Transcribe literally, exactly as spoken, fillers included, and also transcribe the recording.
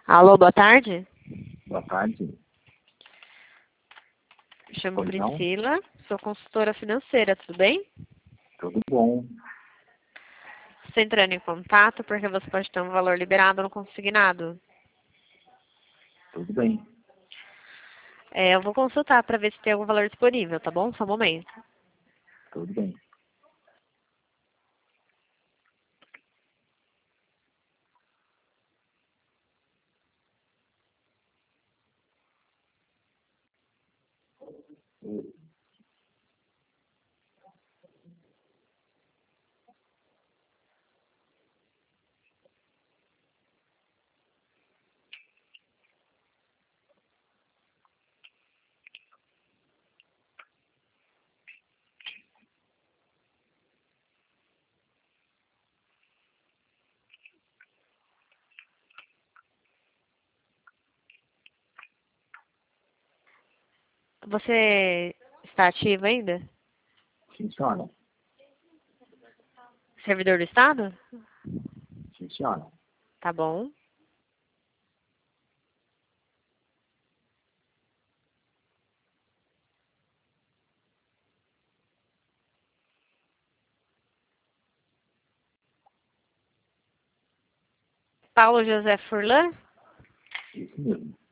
Alô, boa tarde. Boa tarde. Me chamo Pois não? Priscila, sou consultora financeira, tudo bem? Tudo bom. Estou entrando em contato porque você pode ter um valor liberado no consignado. Tudo bem. É, eu vou consultar para ver se tem algum valor disponível, tá bom? Só um momento. Tudo bem. Você está ativo ainda? Sim, senhora. Servidor do Estado? Sim, senhora. Tá bom. Paulo José Furlan? Isso mesmo.